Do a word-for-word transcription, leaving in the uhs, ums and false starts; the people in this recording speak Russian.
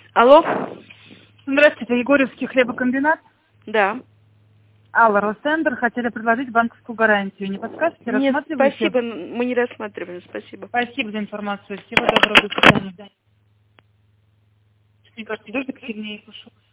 Алло. Здравствуйте, Егорьевский хлебокомбинат. Да. Алла, Росендер, хотели предложить банковскую гарантию. Не подскажете, Нет, рассматриваете? спасибо, мы не рассматриваем, спасибо. Спасибо за информацию. Всего доброго, до свидания. Мне кажется, дождик сильнее пошел.